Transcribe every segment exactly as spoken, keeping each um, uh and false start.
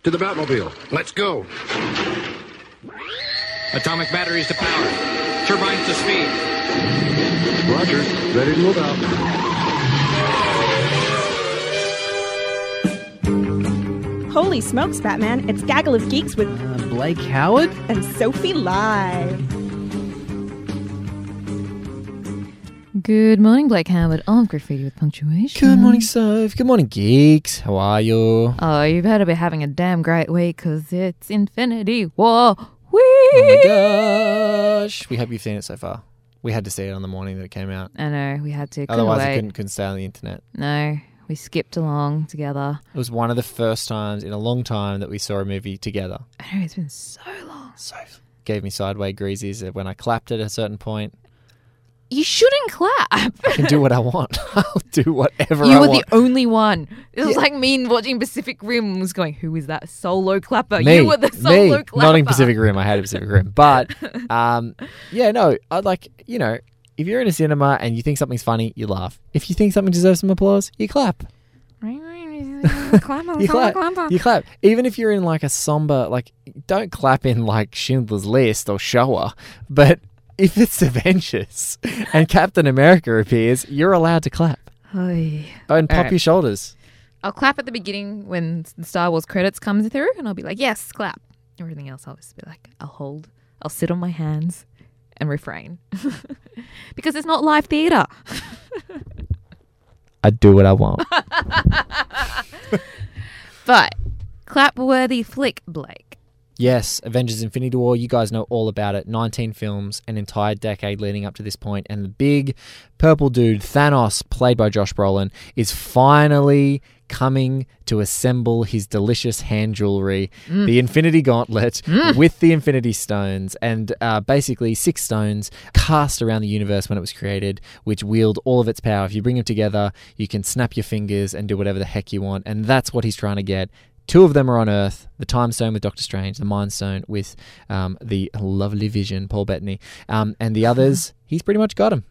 To the Batmobile. Let's go. Atomic batteries to power. Turbines to speed. Roger. Ready to move out. Holy smokes, Batman. It's Gaggle of Geeks with Uh, Blake Howard? and Sophie Live. Good morning, Blake Howard of Graffiti with Punctuation. Good morning, Soph. Good morning, geeks. How are you? Oh, you better be having a damn great week because it's Infinity War week. Oh my gosh. We hope you've seen it so far. We had to see it on the morning that it came out. I know, we had to. Couldn't Otherwise, wait. it couldn't, couldn't stay on the internet. No, we skipped along together. It was one of the first times in a long time that we saw a movie together. I know, it's been so long. Soph gave me sideways greasies when I clapped at a certain point. You shouldn't clap. I can do what I want. I'll do whatever You I were want. the only one. It was Yeah. like me watching Pacific Rim was going, who is that solo clapper? Me, you were the solo me, clapper. not in Pacific Rim. I hated Pacific Rim, but um, yeah, no, I'd like you know, if you're in a cinema and you think something's funny, you laugh. If you think something deserves some applause, you clap. Clapper, You clap. clapper. You clap. Even if you're in like a somber, like don't clap in like Schindler's List or Shoah, but if it's Avengers and Captain America appears, you're allowed to clap Oy. and pop Alright. your shoulders. I'll clap at the beginning when the Star Wars credits comes through, and I'll be like, yes, clap. Everything else, I'll just be like, I'll hold, I'll sit on my hands and refrain. Because it's not live theatre. I do what I want. But, clap-worthy flick, Blake. Yes, Avengers Infinity War, you guys know all about it. nineteen films, an entire decade leading up to this point, and the big purple dude, Thanos, played by Josh Brolin, is finally coming to assemble his delicious hand jewelry, Mm. the Infinity Gauntlet, with the Infinity Stones, and uh, basically six stones cast around the universe when it was created, which wield all of its power. If you bring them together, you can snap your fingers and do whatever the heck you want, and that's what he's trying to get. Two of them are on Earth, the Time Stone with Doctor Strange, the Mind Stone with um, the lovely Vision, Paul Bettany, um, and the others, he's pretty much got him.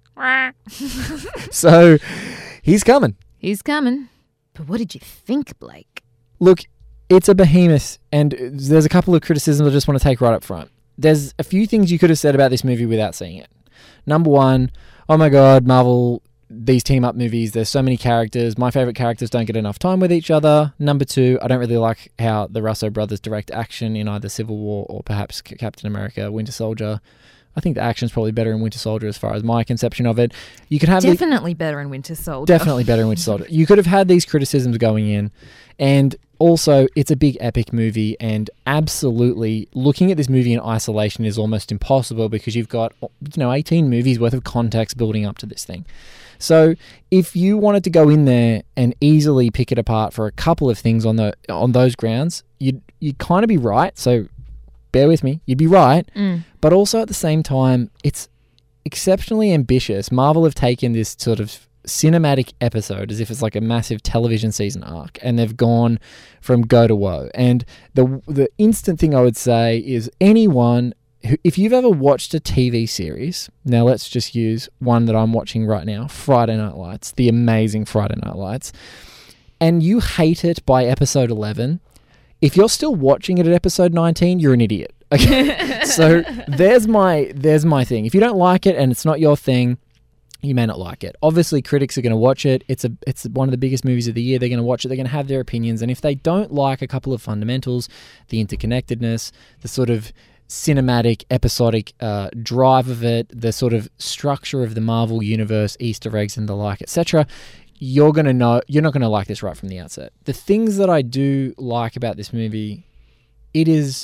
So, he's coming. He's coming. But what did you think, Blake? Look, it's a behemoth, and there's a couple of criticisms I just want to take right up front. There's a few things you could have said about this movie without seeing it. Number one, oh my god, Marvel, these team-up movies, there's so many characters. My favourite characters don't get enough time with each other. Number two, I don't really like how the Russo brothers direct action in either Civil War or perhaps C- Captain America, Winter Soldier. I think the action's probably better in Winter Soldier as far as my conception of it. You could have the- Definitely better in Winter Soldier. Definitely better in Winter Soldier. You could have had these criticisms going in, and also it's a big epic movie, and absolutely looking at this movie in isolation is almost impossible because you've got, you know, eighteen movies worth of context building up to this thing. So if you wanted to go in there and easily pick it apart for a couple of things on the on those grounds, you'd you'd kind of be right. So bear with me, you'd be right. Mm. But also at the same time, it's exceptionally ambitious. Marvel have taken this sort of cinematic episode as if it's like a massive television season arc, and they've gone from go to woe. And the the instant thing I would say is anyone who, if you've ever watched a T V series, now let's just use one that I'm watching right now, Friday Night Lights, the amazing Friday Night Lights, and you hate it by episode eleven, if you're still watching it at episode nineteen, you're an idiot. Okay, so there's my there's my thing. If you don't like it and it's not your thing, you may not like it. Obviously, critics are going to watch it. It's a it's one of the biggest movies of the year. They're going to watch it. They're going to have their opinions. And if they don't like a couple of fundamentals, the interconnectedness, the sort of cinematic, episodic uh, drive of it, the sort of structure of the Marvel universe, Easter eggs and the like, et cetera, you're gonna know you're not going to like this right from the outset. The things that I do like about this movie, it is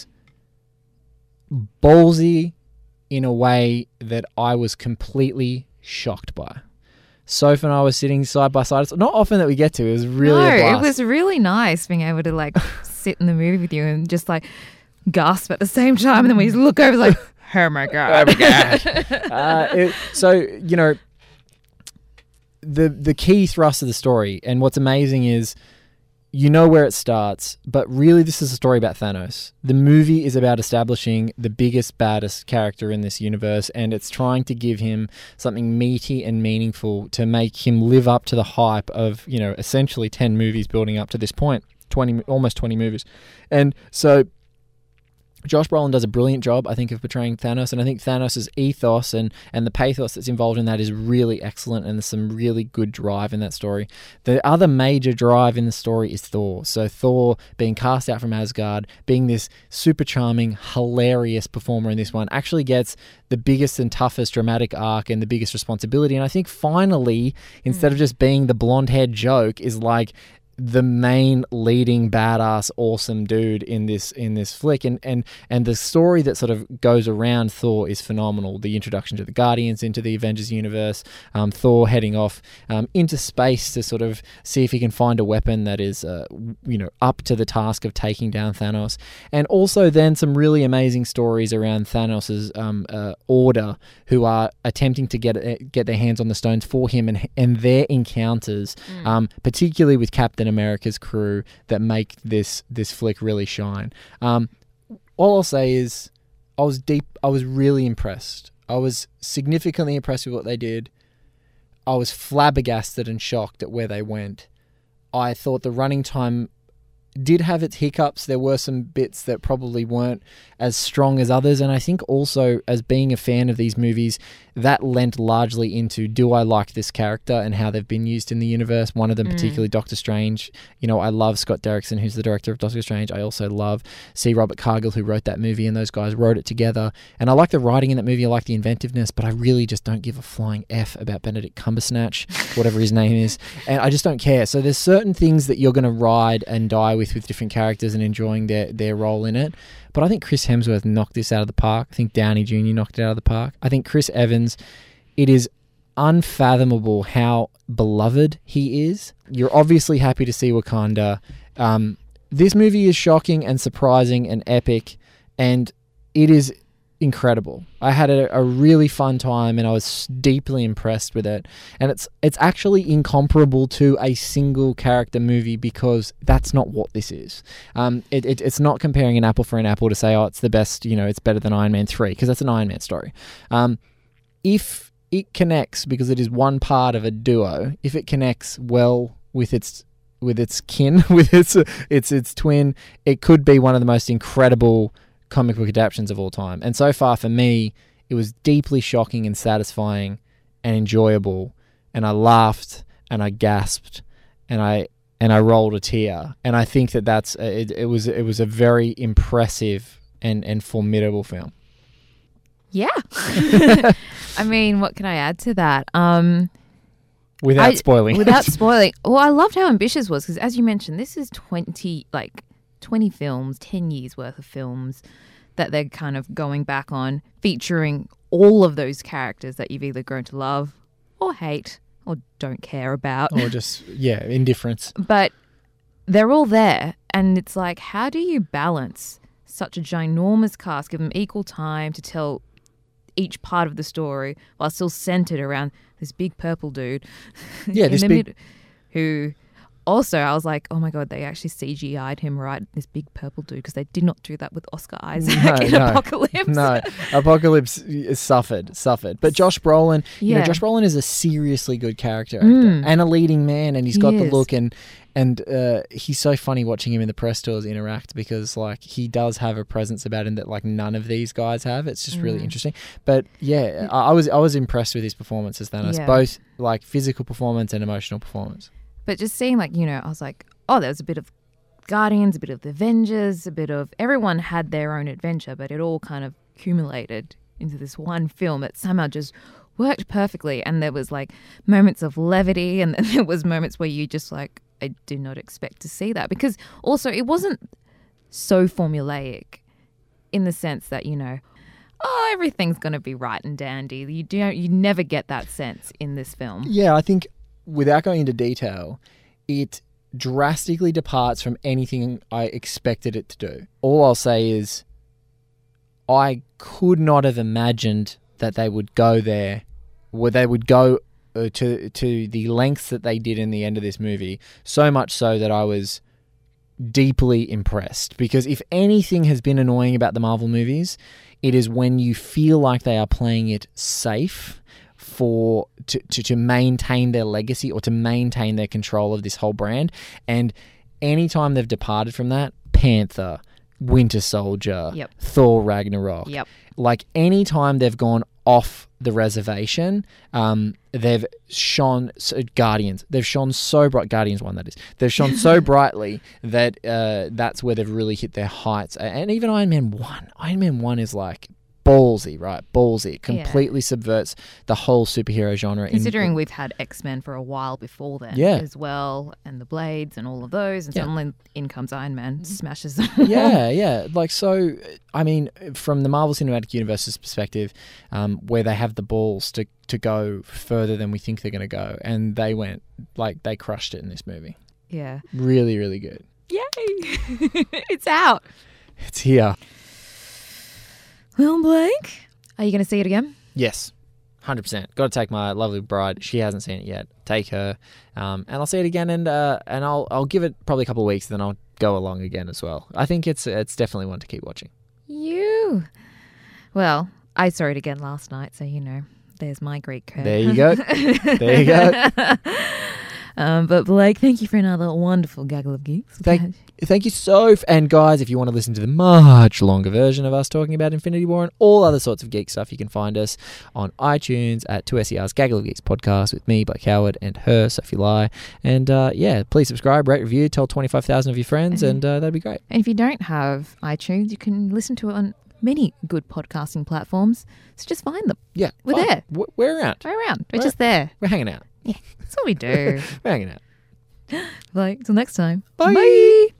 ballsy in a way that I was completely shocked by. Soph and I were sitting side by side. It's not often that we get to. It was really no, a blast. it was really nice being able to like sit in the movie with you and just like gasp at the same time, and then we just look over like, oh my god, oh my god. uh, it, so you know, the the key thrust of the story, and what's amazing is, you know where it starts, but really this is a story about Thanos. The movie is about establishing the biggest, baddest character in this universe, and it's trying to give him something meaty and meaningful to make him live up to the hype of, you know, essentially ten movies building up to this point. twenty, almost twenty movies. And so Josh Brolin does a brilliant job, I think, of portraying Thanos, and I think Thanos' ethos and, and the pathos that's involved in that is really excellent, and there's some really good drive in that story. The other major drive in the story is Thor. So Thor being cast out from Asgard, being this super charming, hilarious performer in this one, actually gets the biggest and toughest dramatic arc and the biggest responsibility. And I think finally, instead mm. of just being the blonde-haired joke, is like the main leading badass awesome dude in this in this flick, and and and the story that sort of goes around Thor is phenomenal. The introduction to the Guardians, into the Avengers universe, um, Thor heading off um, into space to sort of see if he can find a weapon that is uh, you know up to the task of taking down Thanos, and also then some really amazing stories around Thanos's um, uh, order, who are attempting to get uh, get their hands on the stones for him, and and their encounters, mm. um, particularly with Captain America's crew, that make this this flick really shine. Um, all I'll say is, I was deep. I was really impressed. I was significantly impressed with what they did. I was flabbergasted and shocked at where they went. I thought the running time did have its hiccups. There were some bits that probably weren't as strong as others, and I think also, as being a fan of these movies, that lent largely into, do I like this character and how they've been used in the universe? One of them, mm. particularly Doctor Strange. You know, I love Scott Derrickson, who's the director of Doctor Strange. I also love C. Robert Cargill, who wrote that movie, and those guys wrote it together. And I like the writing in that movie. I like the inventiveness, but I really just don't give a flying F about Benedict Cumberbatch, whatever his name is. And I just don't care. So there's certain things that you're going to ride and die with with different characters and enjoying their, their role in it. But I think Chris Hemsworth knocked this out of the park. I think Downey Junior knocked it out of the park. I think Chris Evans, it is unfathomable how beloved he is. You're obviously happy to see Wakanda. Um, this movie is shocking and surprising and epic, and it is incredible. I had a, a really fun time, and I was deeply impressed with it. And it's it's actually incomparable to a single character movie, because that's not what this is. Um, it, it it's not comparing an apple for an apple to say, oh, it's the best, you know, it's better than Iron Man three, because that's an Iron Man story. Um, if it connects, because it is one part of a duo, if it connects well with its with its kin, with its its its twin, it could be one of the most incredible comic book adaptations of all time. And so far, for me, it was deeply shocking and satisfying and enjoyable, and I laughed and I gasped and I and I rolled a tear. And I think that that's it, it was it was a very impressive and and formidable film. Yeah. I mean, what can I add to that? Um without I, spoiling. Without spoiling. Well, I loved how ambitious it was, because as you mentioned, this is twenty like twenty films, ten years worth of films that they're kind of going back on, featuring all of those characters that you've either grown to love or hate or don't care about. Or just, yeah, indifference. But they're all there, and it's like, how do you balance such a ginormous cast, give them equal time to tell each part of the story while still centered around this big purple dude yeah, in this the big... mid- who... Also, I was like, oh my God, they actually C G I'd him right, this big purple dude, because they did not do that with Oscar Isaac no, in no, Apocalypse. No, Apocalypse is suffered, suffered. But Josh Brolin, you yeah. know, Josh Brolin is a seriously good character actor Mm. and a leading man, and he's He got is. the look, and and uh, he's so funny watching him in the press tours interact, because like he does have a presence about him that like none of these guys have. It's just really Mm. interesting. But yeah, I, I was I was impressed with his performance as Thanos, Yeah. both like physical performance and emotional performance. But just seeing, like, you know, I was like, oh, there was a bit of Guardians, a bit of the Avengers, a bit of... Everyone had their own adventure, but it all kind of accumulated into this one film that somehow just worked perfectly. And there was, like, moments of levity, and then there was moments where you just, like, I did not expect to see that. Because also, it wasn't so formulaic in the sense that, you know, oh, everything's going to be right and dandy. You don't, you never get that sense in this film. Yeah, I think, without going into detail, it drastically departs from anything I expected it to do. All I'll say is, I could not have imagined that they would go there, where they would go uh, to to the lengths that they did in the end of this movie. So much so that I was deeply impressed. Because if anything has been annoying about the Marvel movies, it is when you feel like they are playing it safe for to, to, to maintain their legacy or to maintain their control of this whole brand. And anytime they've departed from that, Panther, Winter Soldier, Yep. Thor Ragnarok, Yep. like anytime they've gone off the reservation, um, they've shone so, Guardians. They've shone so bright. Guardians one, that is. They've shone so brightly that uh, that's where they've really hit their heights. And even Iron Man one, Iron Man one is like ballsy, right? Ballsy. It completely subverts the whole superhero genre. Considering in, we've had X-Men for a while before then Yeah. as well, and the Blades and all of those, and Yeah. suddenly in comes Iron Man, smashes them. yeah, yeah. Like, so, I mean, from the Marvel Cinematic Universe's perspective, um, where they have the balls to, to go further than we think they're going to go, and they went, like, they crushed it in this movie. Yeah. Really, really good. Yay! It's out. It's here. Well, Blake, are you going to see it again? Yes, one hundred percent. Got to take my lovely bride. She hasn't seen it yet. Take her, um, and I'll see it again, and uh, and I'll I'll give it probably a couple of weeks, then I'll go along again as well. I think it's it's definitely one to keep watching. You. Well, I saw it again last night, so you know, there's my Greek curve. There you go. There you go. Um, but Blake, thank you for another wonderful gaggle of geeks. Thank, thank you so f- and guys, if you want to listen to the much longer version of us talking about Infinity War and all other sorts of geek stuff, you can find us on iTunes at two S E R's Gaggle of Geeks podcast with me, Blake Howard, and her, Sophie Lai. And uh, yeah, please subscribe, rate, review, tell twenty-five thousand of your friends, and uh, that'd be great. And if you don't have iTunes, you can listen to it on many good podcasting platforms. So just find them. Yeah, We're oh, there. w- We're around. We're around. We're We're- just there. We're hanging out. That's what we do. We're hanging out. Like, till next time. Bye. Bye.